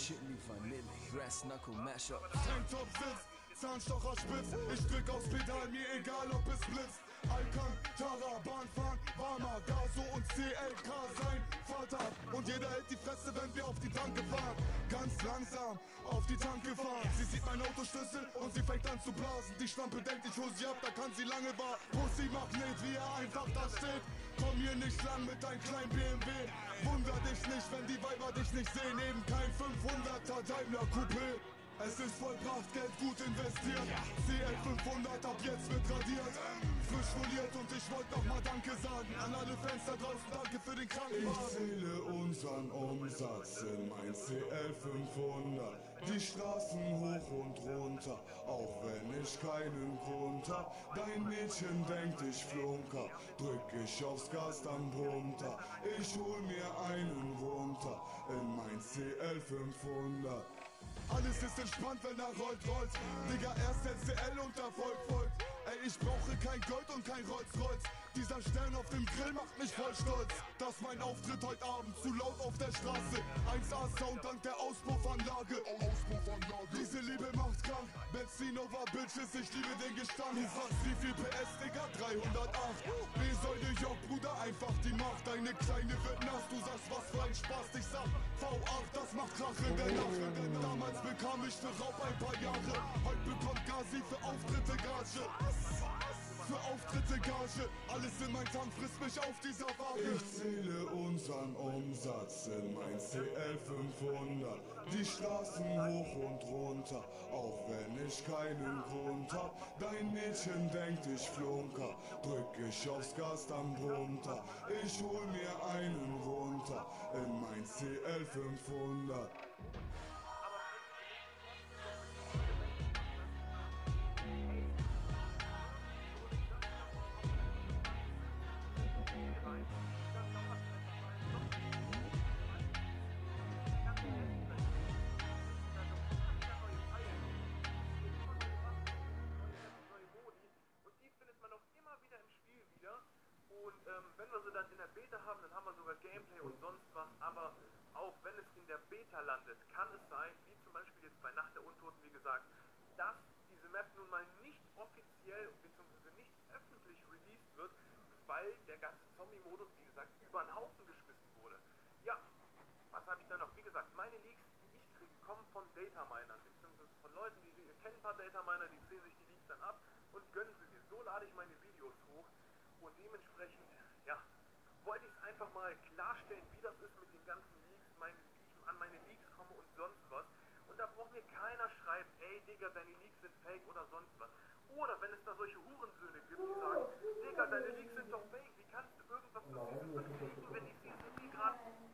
Chili, Vanille, Grass, Knuckle, Mashup. Tanktop sitzt, Zahnstocher spitz. Ich drück aufs Pedal, mir egal ob es blitzt. Alcantara, Bahnfahren, warmer, Gaso und CLK sein Vater. Und jeder hält die Fresse, wenn wir auf die Tanke fahren. Ganz langsam auf die Tanke fahren. Sie sieht mein Autoschlüssel und sie fängt an zu blasen. Die Schlampe denkt, ich hol sie ab, da kann sie lange warten. Pussy Magnet, wie er einfach da steht. Komm hier nicht lang mit deinem kleinen BMW. Wunder dich nicht, wenn die Weiber dich nicht sehen. Eben kein 500er Daimler Coupé. Es ist vollbracht, Geld gut investiert. CL 500 ab jetzt wird radiert. Frisch foliert und ich wollte noch mal Danke sagen an alle Fans da draußen, danke für den Krankenwagen. Ich zähle unseren Umsatz in mein CL 500. Die Straßen hoch und runter, auch wenn ich keinen Grund hab. Dein Mädchen denkt, ich flunker, drück ich aufs Gas, dann runter. Ich hol mir einen runter in mein CL 500. Alles ist entspannt, wenn er rollt. Digga, erst LCL und Erfolg folgt. Ey, ich brauche kein Gold und kein Rolls-Royce. Dieser Stern auf dem Grill macht mich voll stolz. Dass mein Auftritt heute Abend zu laut auf der Straße. 1A-Sound dank der Auspuffanlage. Diese Liebe macht krank. Benzin over Bitches, ich liebe den Gestank. Du fragst wie viel PS, Digga? 308. B-Säule, Jock, Bruder, einfach die Macht. Deine Kleine wird nass, du sagst, was für ein Spaß. Ich sag, V8, das macht Krach in der Nacht. Damals bekam ich für Raub ein paar Jahre. Heute bekommt Gazi für Auftritte Gage. Für Auftritte Gage. Alles in mein Tank frisst mich auf dieser Waage. Ich zähle unseren Umsatz in mein CL 500. Die Straßen hoch und runter, auch wenn ich keinen Grund hab. Dein Mädchen denkt, ich flunker, drück ich aufs Gas, dann runter. Ich hol mir einen runter in mein CL 500. Und wenn wir sie dann in der Beta haben, dann haben wir sogar Gameplay und sonst was, aber auch wenn es in der Beta landet, kann es sein, wie zum Beispiel jetzt bei Nacht der Untoten, wie gesagt, dass diese Map nun mal nicht offiziell bzw. nicht öffentlich released wird, weil der ganze Zombie-Modus, wie gesagt, über den Haufen geschmissen wurde. Ja, was habe ich da noch? Wie gesagt, meine Leaks, die ich kriege, kommen von Dataminern, bzw. von Leuten, die kennen ein paar Dataminer, die ziehen sich die Leaks dann ab und gönnen sie mir. So lade ich meine Videos hoch. Und dementsprechend, ja, wollte ich es einfach mal klarstellen, wie das ist mit den ganzen Leaks, wie ich an meine Leaks komme und sonst was. Und da braucht mir keiner schreiben, ey Digga, deine Leaks sind fake oder sonst was. Oder wenn es da solche Hurensöhne gibt, die sagen, Digga, deine Leaks sind doch fake, wie kannst du irgendwas zu diesem vertreten, wenn ich sie gerade